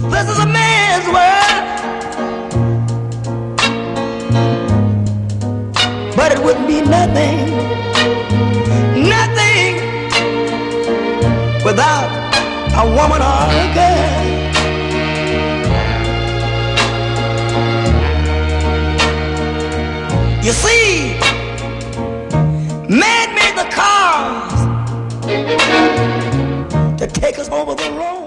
This is a man's world, but it wouldn't be nothing, nothing without a woman or a girl. You see, man made the cars to take us over the road.